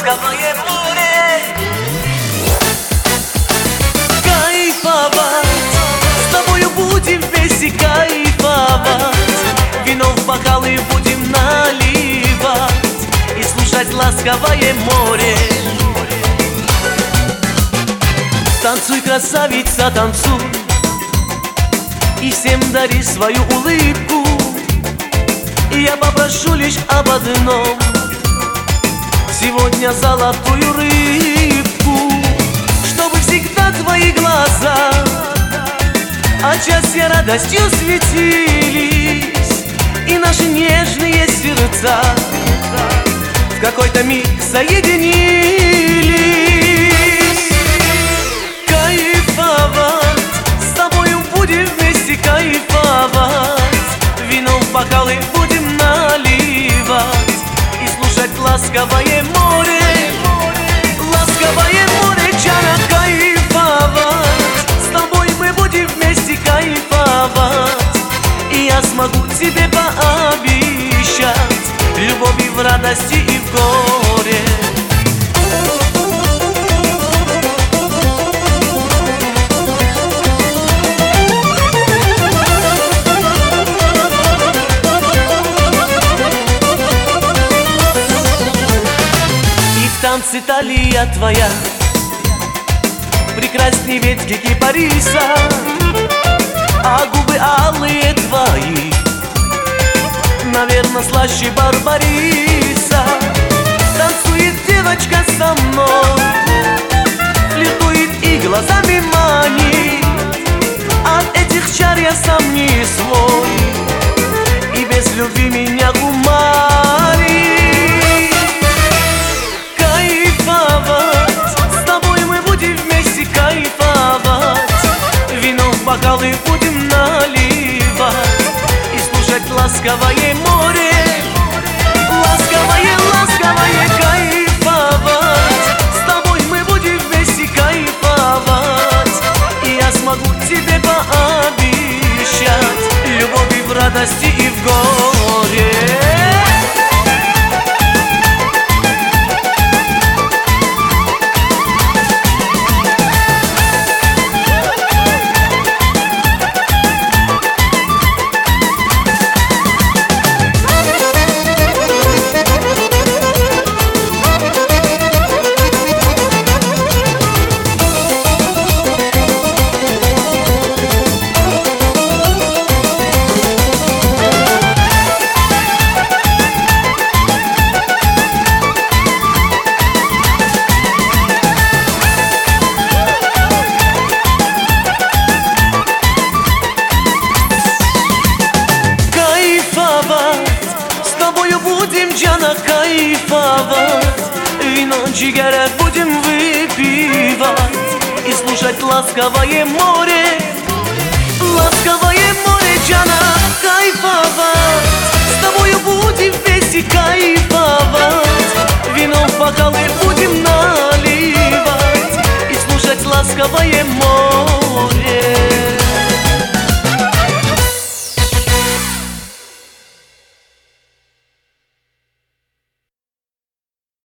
ласковое море. Кайфовать, с тобою будем вместе кайфовать. Вино в бокалы будем наливать и слушать ласковое море. Танцуй, красавица, танцуй, и всем дари свою улыбку. И я попрошу лишь об одном: сегодня золотую рыбку, чтобы всегда твои глаза от счастья радостью светились, и наши нежные сердца в какой-то миг соединились. Кайфовать, с тобою будем вместе кайфовать. Вино в бокалы будем наливать и слушать ласковое море. Ласковое море, Джана, кайфовать. С тобой мы будем вместе кайфовать. И я смогу тебе пообещать любовь и в радости, и в горе. Танцы талия твоя прекрасней ветки кипариса, а губы алые твои, наверно, слаще барбариса. Танцует девочка со мной, флиртует и глазами манит. От этих чар я сам не свой, и без любви меня гуманит. Бокалы будем наливать и слушать ласковое море. Ласковое, ласковое кайфовать. С тобой мы будем вместе кайфовать. И я смогу тебе пообещать любовь и в радости, и в горе. Будем, Джана, кайфовать. Вино, джигара будем выпивать и слушать ласковое море. Ласковое море, Джана, кайфовать. С тобою будем вместе кайфовать. Вино в бокалы будем наливать и слушать ласковое море.